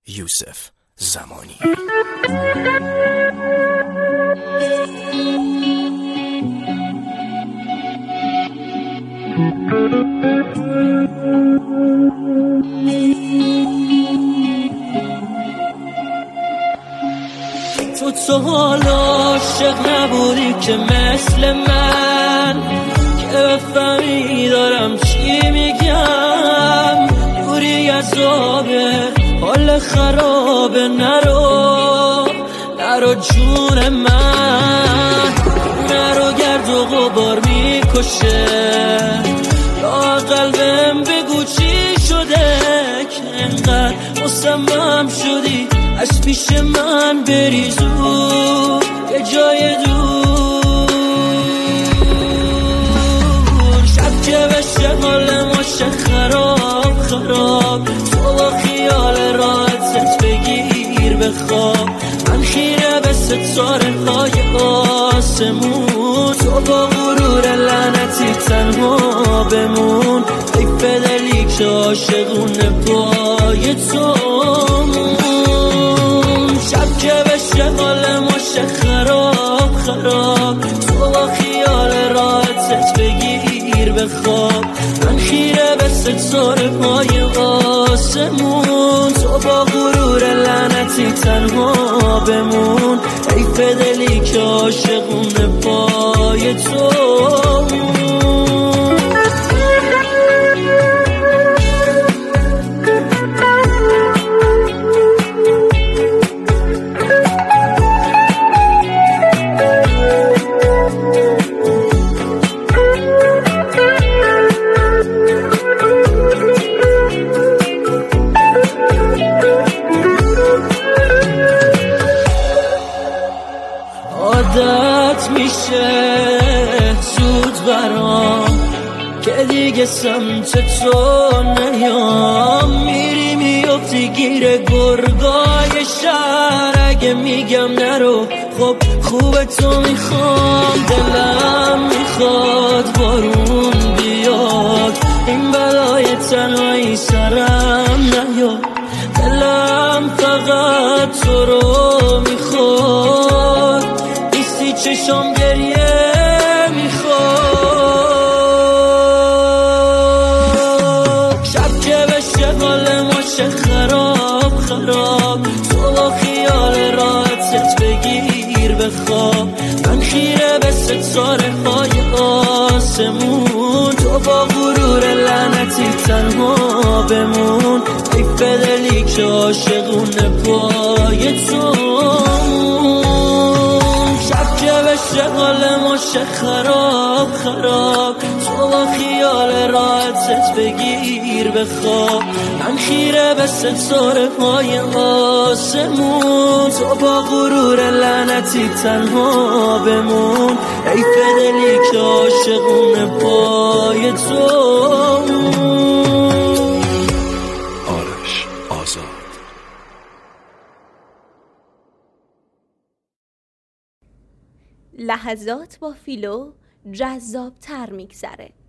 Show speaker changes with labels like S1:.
S1: یوسف زمانی.
S2: تو حالا عاشق نبودی که مثل من، که بفهمی دارم چی میگم. دوری از آبه حال خرابه، نرو جون من، نرو گرد و غبار میکشه. یا قلبم بگو چی شده که انقدر مصمم شدی از پیش من بری زود یه جای دور. شب که بشه حال ما شه خراب، تو با خیال راحتت بگیر بخواب. من خیره به ستاره های آسمون، تو با غرور لعنتی تنها بمون. حیف دلی که عاشقونه پای تو. شب که بشه حال ما شه خراب، تو با خیال راحتت بگیر بخواب. من خیره به ستاره های آسمون، تو با غرور لعنتی تنها بمون. حیف دلی که عاشقونه پای تو. عادت میشه زود برام که دیگه سمت تو نیام. میری میفتی گیر گرگای شهر، اگه میگم نرو خب خوبه تو میخوام. دلم میخواد بارون بیاد، این بلای تنهایی سرم نیاد. دلم فقط تو رو میخواد، چشم گریه میخواد. شب که بشه حال ما شه خراب، تو با خیال راحتت بگیر بخواب. من خیره به ستاره های آسمون، تو با غرور لعنتی تنها بمون. حیف دلی که عاشقونه پای تو. بشه حال ما شه خراب، تو با خیال راحتت بگیر بخواب. من خیره به ستاره های آسمون، تو با غرور لعنتی تنها بمون. حیف دلی که عاشقونه پای تو.
S1: آرش آزاد.
S3: لحظات با فیلو جذاب تر میگذره.